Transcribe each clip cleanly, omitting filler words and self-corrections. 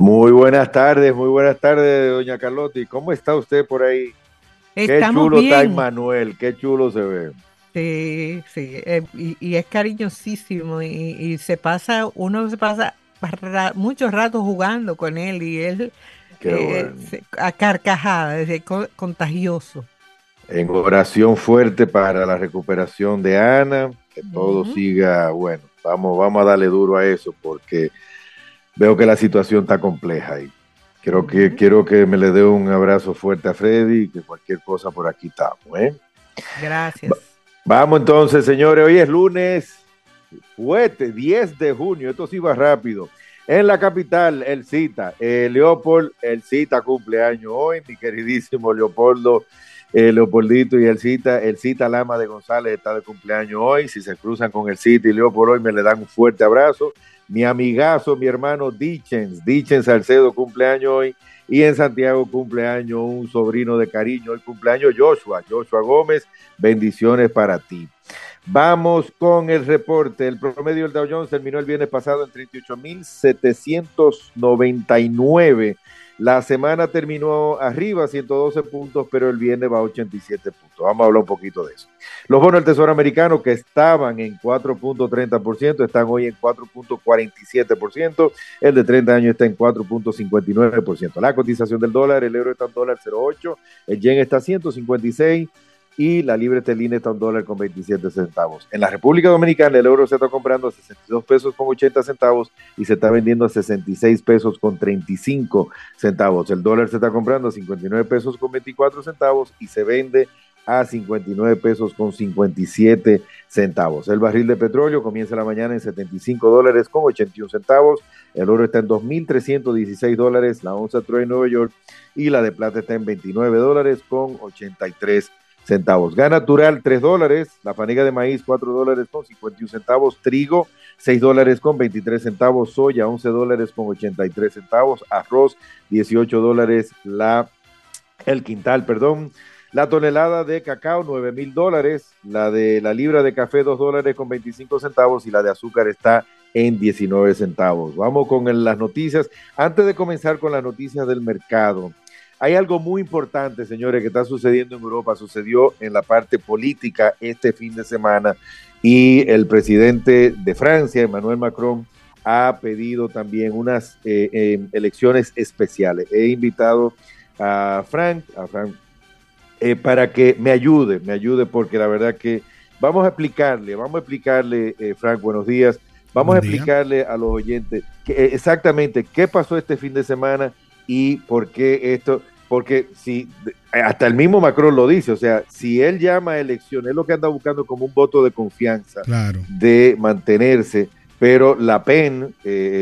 Muy buenas tardes, doña Carlotti. ¿Cómo está usted por ahí? Qué Estamos chulo está bien, Emmanuel, qué chulo se ve. sí, sí, y es cariñosísimo y uno se pasa mucho rato jugando con él y él Qué bueno. a carcajadas, es contagioso. En oración fuerte para la recuperación de Ana, que todo Ujú, siga bueno. Vamos a darle duro a eso porque veo que la situación está compleja ahí. ujú. Quiero que me le dé un abrazo fuerte a Freddy y que cualquier cosa por aquí estamos, ¿eh? Va- Gracias. Vamos entonces, señores. Hoy es lunes. Fuerte, 10 de junio, esto sí va rápido. En la capital, el Cita, Leopold, el Cita cumpleaños hoy, mi queridísimo Leopoldo, Leopoldito y el Cita Lama de González está de cumpleaños hoy. Si se cruzan con el Cita y Leopold hoy, me le dan un fuerte abrazo. Mi amigazo, mi hermano Dichens Salcedo cumpleaños hoy. Y en Santiago cumpleaños un sobrino de cariño, hoy cumpleaños Joshua Gómez, bendiciones para ti. Vamos con el reporte. El promedio del Dow Jones terminó el viernes pasado en 38.799. La semana terminó arriba, 112 puntos, pero el viernes va a 87 puntos. Vamos a hablar un poquito de eso. Los bonos del Tesoro americano que estaban en 4.30% están hoy en 4.47%. El de 30 años está en 4.59%. La cotización del dólar, el euro está en $0.8, el yen está a 156 y la libra esterlina está a $1.27. En la República Dominicana el euro se está comprando a 62 pesos con 80 centavos y se está vendiendo a 66 pesos con 35 centavos. El dólar se está comprando a 59 pesos con 24 centavos y se vende a 59 pesos con 57 centavos. El barril de petróleo comienza la mañana en $75 con 81 centavos. El oro está en $2.316, la onza Troy en Nueva York y la de plata está en $29 con 83 centavos. Gas natural $3, la panega de maíz $4 con 51 centavos, trigo $6 con 23 centavos, soya $11 con 83 centavos, arroz $18 el quintal, perdón. La tonelada de cacao, $9,000. La de la libra de café, $2 con 25 centavos. Y la de azúcar está en 19 centavos. Vamos con las noticias. Antes de comenzar con las noticias del mercado, hay algo muy importante, señores, que está sucediendo en Europa. Sucedió en la parte política este fin de semana. Y el presidente de Francia, Emmanuel Macron, ha pedido también unas elecciones especiales. He invitado a Frank para que me ayude porque la verdad que vamos a explicarle, Frank, buenos días, vamos a Buen día. explicarle a los oyentes exactamente qué pasó este fin de semana y por qué esto, porque si hasta el mismo Macron lo dice, o sea, si él llama a elecciones, es lo que anda buscando como un voto de confianza, Claro. de mantenerse, pero la PEN,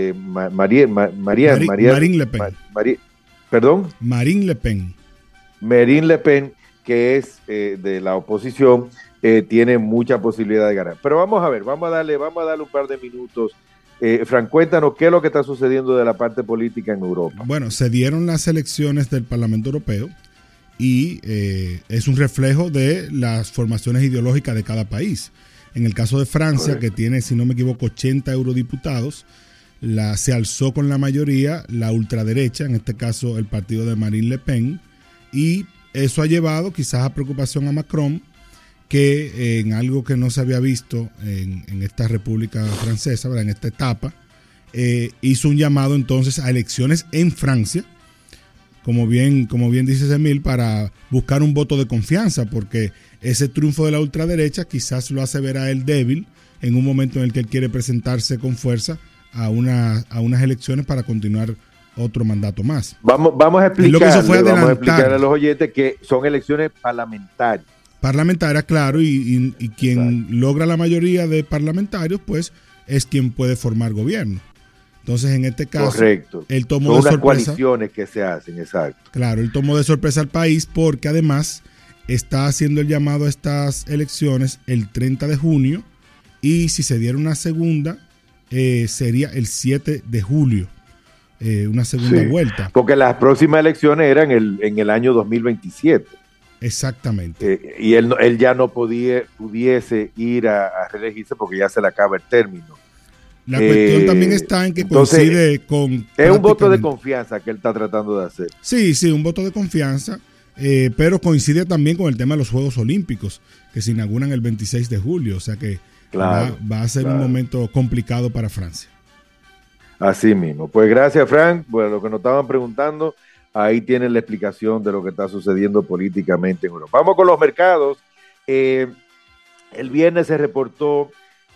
Marine Le Pen. perdón, Marine Le Pen. Marine Le Pen, que es de la oposición, tiene mucha posibilidad de ganar. Pero vamos a ver, vamos a darle un par de minutos. Frank, cuéntanos qué es lo que está sucediendo de la parte política en Europa. Bueno, se dieron las elecciones del Parlamento Europeo y es un reflejo de las formaciones ideológicas de cada país. En el caso de Francia, Correcto. que tiene, si no me equivoco, 80 eurodiputados, se alzó con la mayoría la ultraderecha, en este caso el partido de Marine Le Pen, y eso ha llevado quizás a preocupación a Macron, que en algo que no se había visto en esta República Francesa, ¿verdad? En esta etapa, hizo un llamado entonces a elecciones en Francia, como bien dice Emil, para buscar un voto de confianza, porque ese triunfo de la ultraderecha quizás lo hace ver a él débil en un momento en el que él quiere presentarse con fuerza a unas elecciones para continuar otro mandato más. Vamos a Lo que hizo fue vamos a explicarle adelantar a los oyentes que son elecciones parlamentarias. parlamentaria, claro, y quien Exacto. logra la mayoría de parlamentarios, pues es quien puede formar gobierno. Entonces, en este caso, Correcto. él tomó Son de unas sorpresa, coaliciones que se hacen, exacto. claro, él tomó de sorpresa al país porque además está haciendo el llamado a estas elecciones el 30 de junio y si se diera una segunda, sería el 7 de julio, una segunda Sí, vuelta. porque las próximas elecciones eran en el año 2027. Exactamente. Y él ya no pudiese ir a reelegirse porque ya se le acaba el término. La cuestión también está en que entonces, coincide con... Es un voto de confianza que él está tratando de hacer. Sí, un voto de confianza, pero coincide también con el tema de los Juegos Olímpicos, que se inauguran el 26 de julio, o sea que va a ser un momento complicado para Francia. Así mismo. Pues gracias, Frank. Bueno, lo que nos estaban preguntando, ahí tienen la explicación de lo que está sucediendo políticamente en Europa. Vamos con los mercados. El viernes se reportó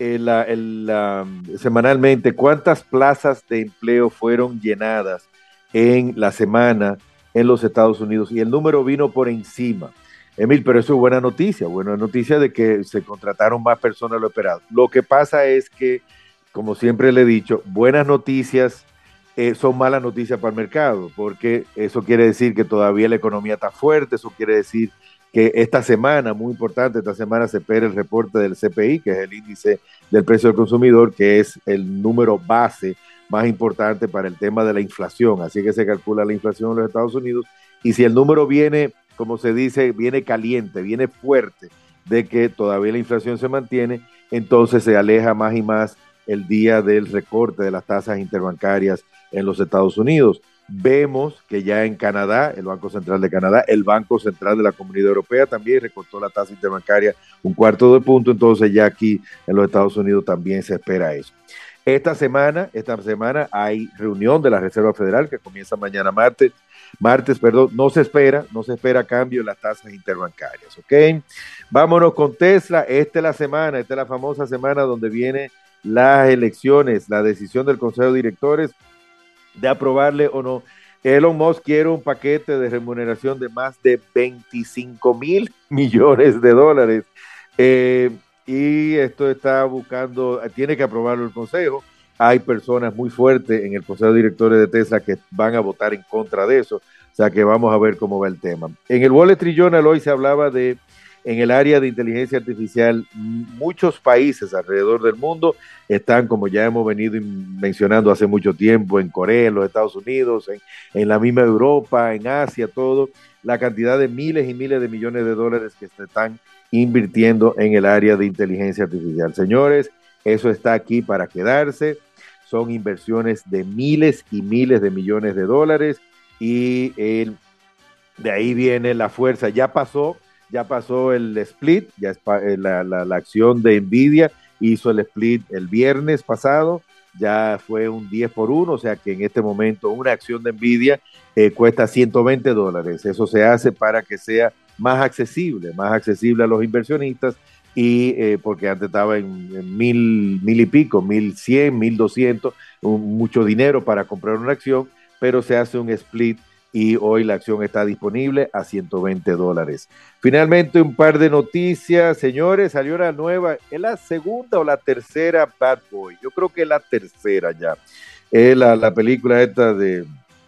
semanalmente cuántas plazas de empleo fueron llenadas en la semana en los Estados Unidos y el número vino por encima. Emil, pero eso es buena noticia de que se contrataron más personas de lo esperado. Lo que pasa es que, como siempre le he dicho, buenas noticias son malas noticias para el mercado, porque eso quiere decir que todavía la economía está fuerte, eso quiere decir que esta semana, muy importante, esta semana se espera el reporte del CPI, que es el índice del precio del consumidor, que es el número base más importante para el tema de la inflación. Así que se calcula la inflación en los Estados Unidos. Y si el número viene, como se dice, viene caliente, viene fuerte, de que todavía la inflación se mantiene, entonces se aleja más y más el día del recorte de las tasas interbancarias en los Estados Unidos. Vemos que ya en Canadá, el Banco Central de Canadá, el Banco Central de la Comunidad Europea también recortó la tasa interbancaria 1/4 de punto, entonces ya aquí en los Estados Unidos también se espera eso. Esta semana hay reunión de la Reserva Federal que comienza mañana martes, no se espera cambio en las tasas interbancarias, ¿ok? Vámonos con Tesla. Esta es la famosa semana donde vienen las elecciones, la decisión del Consejo de Directores de aprobarle o no. Elon Musk quiere un paquete de remuneración de más de $25 millones. Y esto está buscando, tiene que aprobarlo el Consejo. Hay personas muy fuertes en el Consejo de Directores de Tesla que van a votar en contra de eso. O sea que vamos a ver cómo va el tema. En el Wall Street Journal hoy se hablaba de, en el área de inteligencia artificial, muchos países alrededor del mundo están, como ya hemos venido mencionando hace mucho tiempo, en Corea, en los Estados Unidos, en la misma Europa, en Asia, todo, la cantidad de miles y miles de millones de dólares que se están invirtiendo en el área de inteligencia artificial. Señores, eso está aquí para quedarse. Son inversiones de miles y miles de millones de dólares y de ahí viene la fuerza. Ya pasó el split, la acción de Nvidia hizo el split el viernes pasado, ya fue un 10-1, o sea que en este momento una acción de Nvidia cuesta $120. Eso se hace para que sea más accesible a los inversionistas y porque antes estaba en mil y pico, 1,100, 1,200, mucho dinero para comprar una acción, pero se hace un split y hoy la acción está disponible a $120. Finalmente, un par de noticias, señores, salió la nueva, ¿es la segunda o la tercera Bad Boy? Yo creo que es la tercera ya. Es la película esta de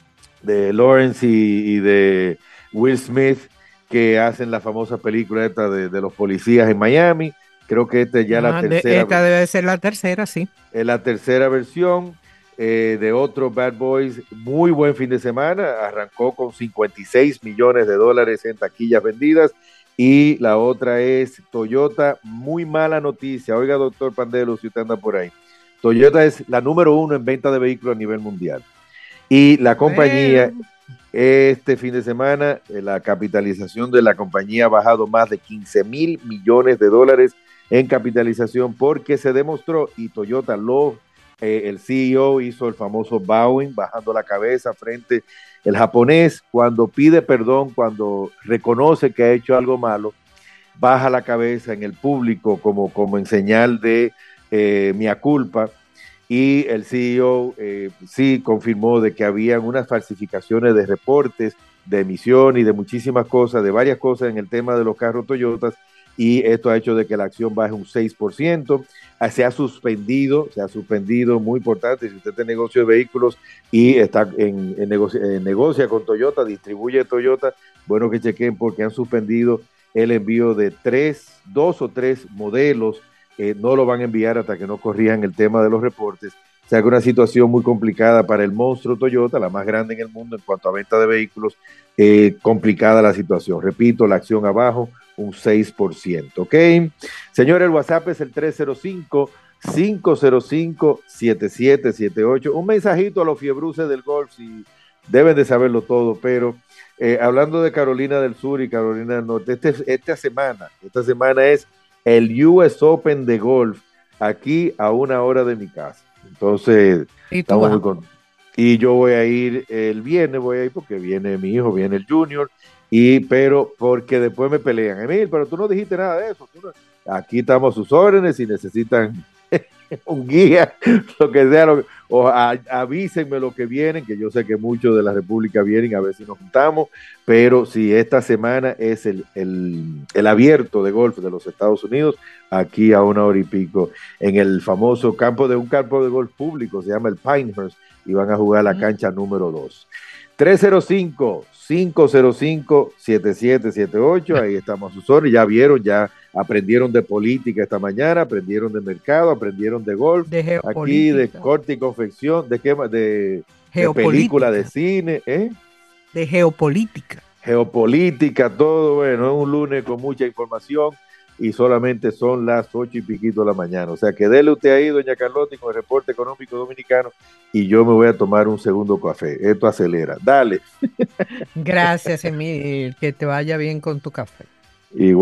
Lawrence y de Will Smith, que hacen la famosa película esta de los policías en Miami. Creo que esta ya la tercera. Esta debe ser la tercera, sí. Es la tercera versión de otro Bad Boys. Muy buen fin de semana. Arrancó con $56 millones en taquillas vendidas. Y la otra es Toyota. Muy mala noticia. Oiga, doctor Pandelo, si usted anda por ahí. Toyota es la número 1 en venta de vehículos a nivel mundial. Y la compañía, este fin de semana, la capitalización de la compañía ha bajado más de $15,000 millones en capitalización porque se demostró, y Toyota el CEO hizo el famoso bowing, bajando la cabeza frente al japonés, cuando pide perdón, cuando reconoce que ha hecho algo malo, baja la cabeza en el público como en señal de mea culpa. Y el CEO sí confirmó de que habían unas falsificaciones de reportes de emisión y de muchísimas cosas, de varias cosas en el tema de los carros Toyotas, y esto ha hecho de que la acción baje un 6%. Se ha suspendido, muy importante, si usted tiene negocio de vehículos y está negocia con Toyota, distribuye Toyota, bueno que chequen porque han suspendido el envío de 2 o 3 modelos. No lo van a enviar hasta que no corrijan el tema de los reportes. O sea que una situación muy complicada para el monstruo Toyota, la más grande en el mundo en cuanto a venta de vehículos, complicada la situación. Repito, la acción abajo, un 6%, ¿ok? Señores, el WhatsApp es el 505-7778. Un mensajito a los fiebruces del golf, si deben de saberlo todo, pero hablando de Carolina del Sur y Carolina del Norte, esta semana es el US Open de golf, aquí a 1 hora de mi casa. Entonces, estamos muy contentos. Y yo voy a ir el viernes, porque viene mi hijo, viene el Junior, pero porque después me pelean. Emil, pero tú no dijiste nada de eso. Aquí estamos a sus órdenes, si necesitan un guía, lo que sea, avísenme lo que vienen, que yo sé que muchos de la República vienen, a ver si nos juntamos, pero si esta semana es el abierto de golf de los Estados Unidos, aquí a 1 hora y pico, en el famoso un campo de golf público, se llama el Pinehurst, y van a jugar la cancha número 2. 305-505-7778, ahí estamos a sus órdenes. Ya vieron, ya aprendieron de política esta mañana, aprendieron de mercado, aprendieron de golf, aquí de corte y confección, de película, de cine, de geopolítica, todo. Bueno, es un lunes con mucha información y solamente son las 8 y piquito de la mañana, o sea que dele usted ahí, doña Carlota, con el reporte económico dominicano, y yo me voy a tomar un segundo café. Esto acelera, dale. Gracias, Emil, que te vaya bien con tu café. Igual.